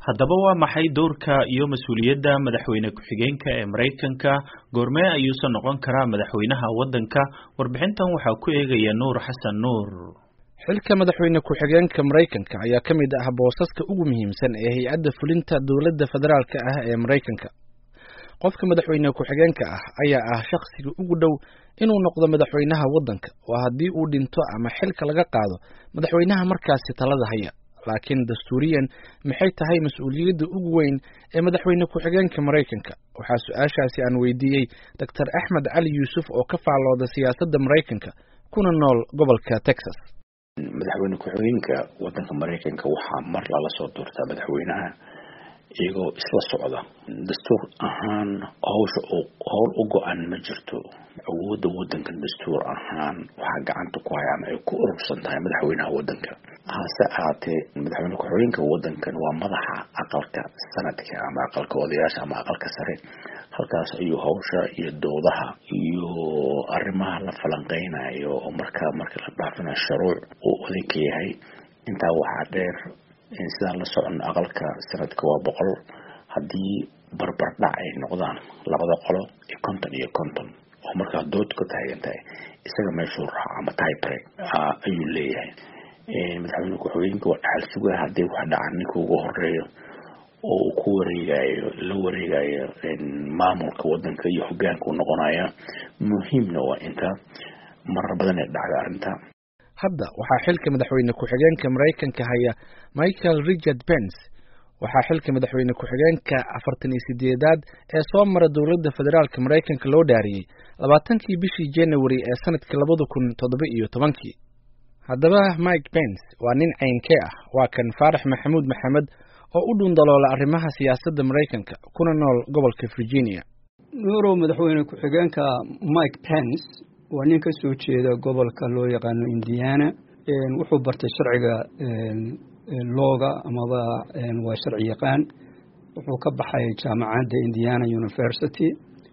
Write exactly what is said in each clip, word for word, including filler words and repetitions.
haddaba waa maxay doorka iyo mas'uuliyadda madaxweyne ku-xigeenka ee Mareykanka goormee ayuusan noqon karaa madaxweynaha waddanka warbixintan waxaa ku eegaya Nuur Xasan Nuur. xilka madaxweyne ku-xigeenka Mareykanka ayaa ka mid ah boosaska ugu muhiimsan ee hay'adda fulinta dowladda federaalka ah ee Mareykanka. qofka madaxweyne ku-xigeenka ah ayaa ah shakhsiga ugu dhow inuu noqdo madaxweynaha waddanka oo haddii uu dhinto ama xilka laga qaado madaxweynaha markaasi talada haya. laakiin dastuuriyan maxay tahay mas'uuliyadda ugu weyn ee madaxweyne ku-xigeenka Mareykanka? waxaa su'aashaasi aan weydiiyey Doctor Axmed Cali Yuusuf oo ka faalooda siyaasadda Mareykanka kuna nool gobolka Texas. madaxweyne ku-xigeenka waddanka Mareykanka waxaa mar lala soo doortaa madaxweynaha iyagoo isla socda. dastuur ahaan hawsha howl u go-an ma jirto. awoodda waddanka dastuur ahaan waxaa gacanta ku haya ama ay ku urursan tahay madaxweynaha waddanka. hase ahaatee madaxweyne ku-xigeenka waddankan waa madaxa aqalka sanadka ama aqalka odayaasha ama aqalka sare. halkaas ayuu hawsha iyo doodaha iyo arrimaha la falanqeynayo oo markaa marka la dhaafinayo shuruuc uu oday ka yahay. intaa waxaa dheer sidaan la socon aqalka sanadka waa boqol haddii barbar dhac ay noqdaan labada qolo iyo konton iyo konton oo markaa dood ka taagan tahay isaga meeshuu raaco ama typre ayuu leeyahay. madaxweyne ku-xigeenka waa dhaxal sugaa haddii wax dhacan ninka ugu horeeyo oo uu ku wareegayo la wareegayo maamulka waddanka iyo hogaanka u noqonaya. muhiimna waa inta marar badan ee dhacda arrinta. hadda waxaa xilka madaxweyne ku-xigeenka Mareykanka haya Michael Richard Pence. waxaa xilka madaxweyne ku-xigeenka afartan iyo sideedaad ee soo mara dowladda federaalka Mareykanka loo dhaariyay labaatankii bishii January ee sanadkii labada kun toddoba iyo tobankii. haddaba Mike Pence waa nin caynkee ah? waa kan Faarax Maxamuud Maxamed oo u dhundaloola arrimaha siyaasadda Mareykanka kuna nool gobolka Virginia. nuuro madaxweyne ku-xigeenka Mike Pence waa nin ka soo jeeda gobolka loo yaqaano Indiana. wuxuu bartay sharciga looga amaba waa sharci yaqaan. wuxuu ka baxay jaamacadda Indiana University.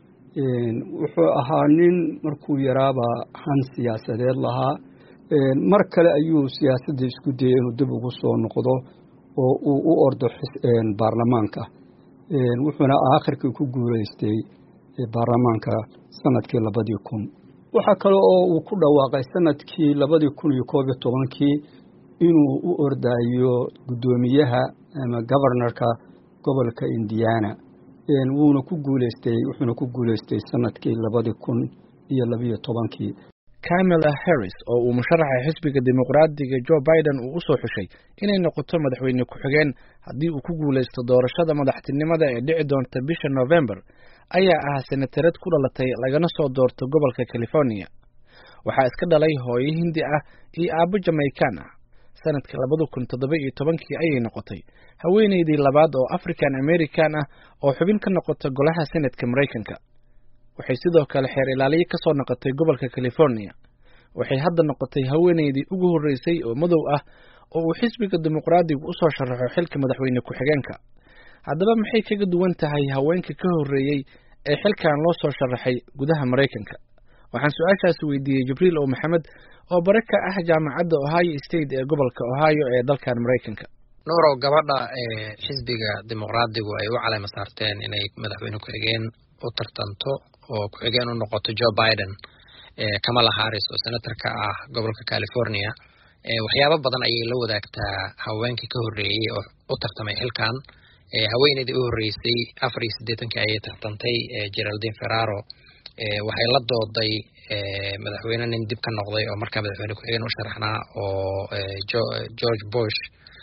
wuxuu ahaa nin markuu yaraaba han siyaasadeed lahaa. mar kale ayuu siyaasadda isku dayay inuu dib ugu soo noqdo oo uu u ordo baarlamaanka. wuxuuna aakhirkii ku guulaystay baarlamaanka sanadkii labadii kun. waxaa kale oo uu ku dhawaaqay sanadkii labadii kun iyo koob iyo tobankii inuu u ordayo guddoomiyaha ama governorka gobolka Indiana. wuuna ku guulaystay wuxuuna ku guulaystay sanadkii labadii kun iyo labiyo tobankii. Kamala Harris oo uu musharaxa xisbiga dimuqraadiga Joe Biden uu u soo xushay inay noqoto madaxweyne ku-xigeen haddii uu ku guulaysto doorashada madaxtinimada ee dhici doonta bisha November, ayaa ah senatarad ku dhalatay lagana soo doorto gobolka California. waxaa iska dhalay hooyo Hindi ah iyo aabbo Jamaican ah. sanadkii labada kun toddoba iyo tobankii ayay noqotay haweeneydii labaad oo African American ah oo xubin ka noqota golaha Senate-ka Mareykanka. waxay sidoo kale xeer ilaaliye ka soo noqotay gobolka California. waxay hadda noqotay haweeneydii ugu horeysay oo madow ah oo uu xisbiga dimuqraadigu u soo sharaxo xilka madaxweyne ku-xigeenka. haddaba maxay kaga duwan tahay haweenka ka horeeyay ee xilkan loo soo sharaxay gudaha Mareykanka? waxaan su'aashaasi weydiiyey Jibriil oo Maxamed oo bare ka ah jaamacadda Ohio State ee gobolka Ohio ee dalkan Mareykanka. nuuro gabadha ee xisbiga dimuqraadigu ay u calaamad saarteen inay madaxweyne ku-xigeen u tartanto oo ku-xigeen u noqoto Joe Biden. Kamala Harris oo senatarka ah gobolka California. waxyaabo badan ayay la wadaagtaa haweenkii ka horeeyay oo u tartamay xilkan. haweeneydii u horeysay afar iyo siddeetankii ayay tartantay Geraldine Ferraro. waxay la dooday madaxweyne nin dib ka noqday oo markaa madaxweyne ku-xigeen u sharaxnaa oo George Bush.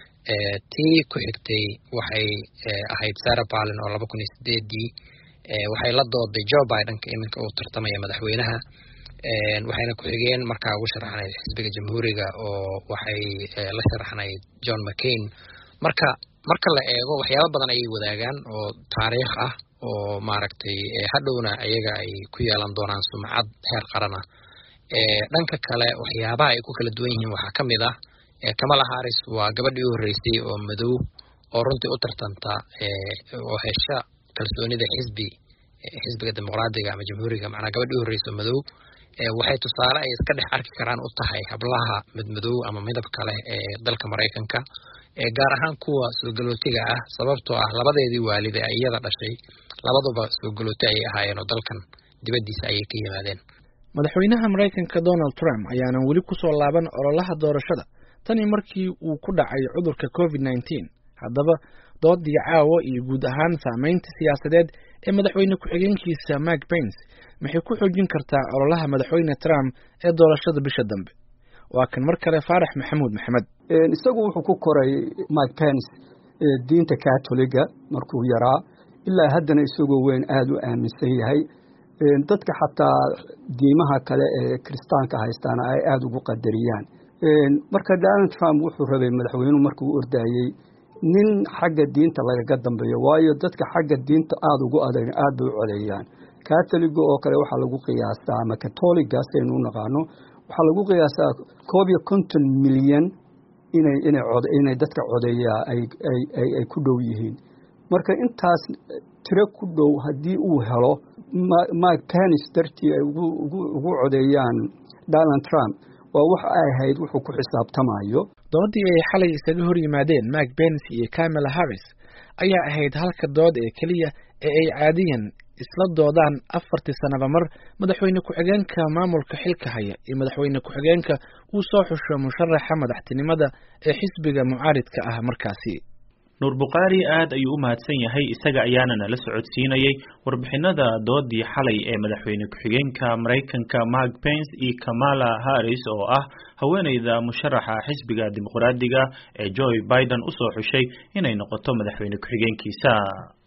tii ku xigtay waxay ahayd Sarah Palin oo laba kun iyo sideedii. waxay la dooday Joe Biden ka iminka uu tartamaya madaxweynaha. waxayna ku-xigeen markaa ugu sharaxnayd xisbiga jamhuuriga oo waxay la sharaxnayd John McCain. marka marka la eego waxyaabo badan ayay wadaagaan oo taariikh ah oo maaragtay hadhowna ayaga ay ku yeelan doonaan sumcad heer qaran ah. dhanka kale waxyaabaha ay ku kala duwan yihiin waxaa ka mid ah Kamala Harris waa gabadhii u horeysay oo madow oo runtii u tartanta oo hesha kalsoonida xisbi xisbiga dimuqraadiga ama jamhuuriga. macnaa gabadhii u horeysay madow waxay tusaale ay iska dhex arki karaan u tahay hablaha madmadow ama midab kale ee dalka Mareykanka ee gaar ahaan kuwa soo galootiga ah sababtoo ah labadeedii waalid ee iyada dhashay labaduba soo galooti ay ahaayeen oo dalkan dibadiisa ayay ka yimaadeen. Madaxweynaha Mareykanka Donald Trump ayaana weli ku soo laaban ololaha doorashada tani markii uu ku dhacay cudurka covid nineteen. Haddaba doodii caawa iyo guud ahaan saameynta siyaasadeed ee madaxweyne ku-xigeenkiisa Mike Pence maxay ku xoojin kartaa ololaha madaxweyne Trump ee doorashada bisha dambe. Waa kan mar kale Faarax Maxamuud Maxamed. Isagu wuxuu ku koray Mike Pence diinta Catholiga markuu yaraa ilaa haddana isagoo weyn aad u aaminsan yahay dadka xataa diimaha kale ee Kiristaanka haystaana ay aad ugu qadariyaan. Marka Donald Trump wuxuu rabay madaxweynuhu markuu ordayay nin xagga diinta laga dambeeyo waayo dadka xagga diinta aad ugu adag aad u codeeyaan. Catholiga oo kale waxa lagu qiyaasaa ama Catholiga saynu naqaano waxa lagu qiyaasaa koob iyo konton milyan inay inay cod inay dadka codeeyaa ay ay ay ku dhow yihiin. Marka intaas tiro ku dhow hadii uu helo Mike Pence dartii ay ugu ugu codeeyaan Donald Trump waa wax ay ahayd wuxuu ku xisaabtamayo. Doodii ay xalay isaga hor yimaadeen Mike Pence iyo Kamala Harris ayaa ahayd halka dood ee kaliya ee ay caadiyan isla doodaan afartii sanaba mar madaxweyne ku-xigeenka maamulka xilka haya iyo madaxweyne ku-xigeenka uu soo xusho musharaxa madaxtinimada ee xisbiga mucaaridka ah markaasi. Nuur Buqaari aad ayuu u mahadsan yahay isaga ayaana nala socodsiinayay warbixinada doodii xalay ee madaxweyne ku-xigeenka Mareykanka Mike Pence iyo Kamala Harris oo ah haweeneyda musharaxa xisbiga dimuqraadiga ee Joe Biden u soo xushay inay noqoto madaxweyne ku-xigeenkiisa.